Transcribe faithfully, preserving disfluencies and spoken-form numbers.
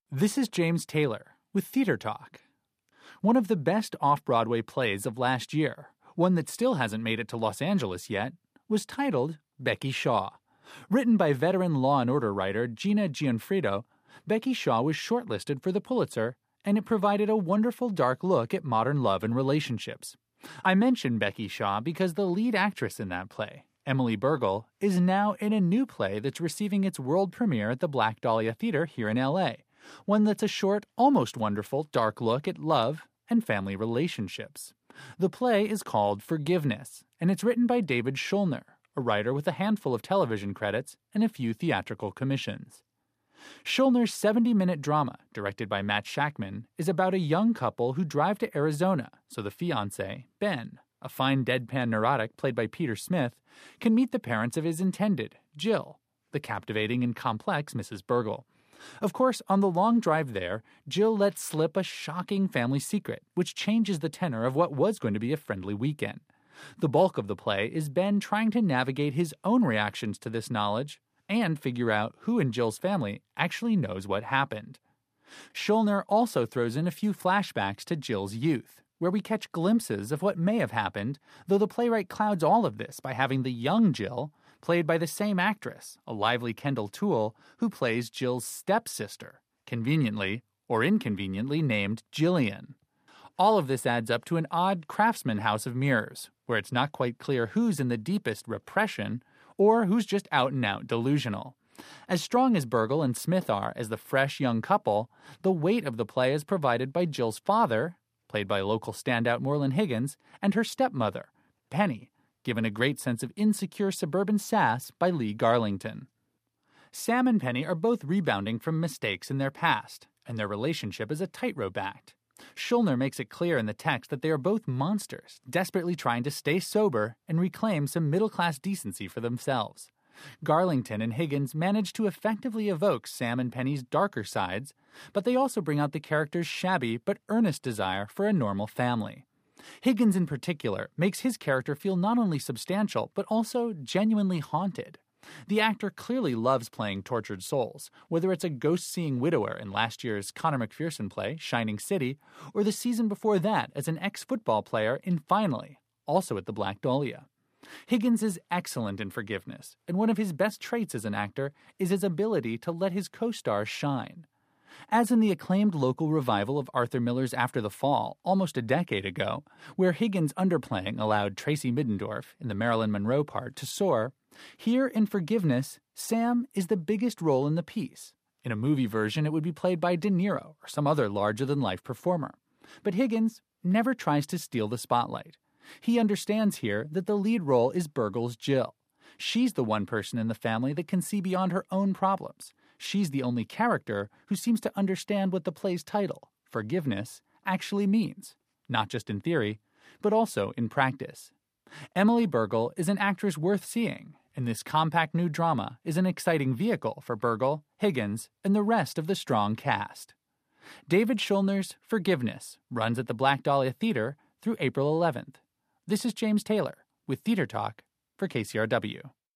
This is James Taylor with Theater Talk. One of the best off-Broadway plays of last year, one that still hasn't made it to Los Angeles yet, was titled Becky Shaw. Written by veteran Law and Order writer Gina Gianfrido, Becky Shaw was shortlisted for the Pulitzer, and it provided a wonderful dark look at modern love and relationships. I mention Becky Shaw because the lead actress in that play, Emily Bergel, is now in a new play that's receiving its world premiere at the Black Dahlia Theater here in L A, one that's a short, almost wonderful, dark look at love and family relationships. The play is called Forgiveness, and it's written by David Schulner, a writer with a handful of television credits and a few theatrical commissions. Schulner's seventy-minute drama, directed by Matt Shakman, is about a young couple who drive to Arizona so the fiancé, Ben, a fine deadpan neurotic played by Peter Smith, can meet the parents of his intended, Jill, the captivating and complex Missus Bergel. Of course, on the long drive there, Jill lets slip a shocking family secret, which changes the tenor of what was going to be a friendly weekend. The bulk of the play is Ben trying to navigate his own reactions to this knowledge and figure out who in Jill's family actually knows what happened. Schulner also throws in a few flashbacks to Jill's youth, where we catch glimpses of what may have happened, though the playwright clouds all of this by having the young Jill, played by the same actress, a lively Kendall Toole, who plays Jill's stepsister, conveniently or inconveniently named Jillian. All of this adds up to an odd Craftsman house of mirrors, where it's not quite clear who's in the deepest repression or who's just out-and-out delusional. As strong as Bergel and Smith are as the fresh young couple, the weight of the play is provided by Jill's father, played by local standout Morlin Higgins, and her stepmother, Penny, given a great sense of insecure suburban sass by Lee Garlington. Sam and Penny are both rebounding from mistakes in their past, and their relationship is a tightrope act. Schulner makes it clear in the text that they are both monsters, desperately trying to stay sober and reclaim some middle-class decency for themselves. Garlington and Higgins manage to effectively evoke Sam and Penny's darker sides, but they also bring out the character's shabby but earnest desire for a normal family. Higgins in particular makes his character feel not only substantial, but also genuinely haunted. The actor clearly loves playing tortured souls, whether it's a ghost-seeing widower in last year's Conor McPherson play, Shining City, or the season before that as an ex-football player in Finally, also at the Black Dahlia. Higgins is excellent in Forgiveness, and one of his best traits as an actor is his ability to let his co-stars shine. As in the acclaimed local revival of Arthur Miller's After the Fall, almost a decade ago, where Higgins' underplaying allowed Tracy Middendorf, in the Marilyn Monroe part, to soar, here in Forgiveness, Sam is the biggest role in the piece. In a movie version, it would be played by De Niro or some other larger-than-life performer. But Higgins never tries to steal the spotlight. He understands here that the lead role is Bergel's Jill. She's the one person in the family that can see beyond her own problems. She's the only character who seems to understand what the play's title, Forgiveness, actually means, not just in theory, but also in practice. Emily Bergel is an actress worth seeing, and this compact new drama is an exciting vehicle for Bergel, Higgins, and the rest of the strong cast. David Schulner's Forgiveness runs at the Black Dahlia Theater through April eleventh. This is James Taylor with Theater Talk for K C R W.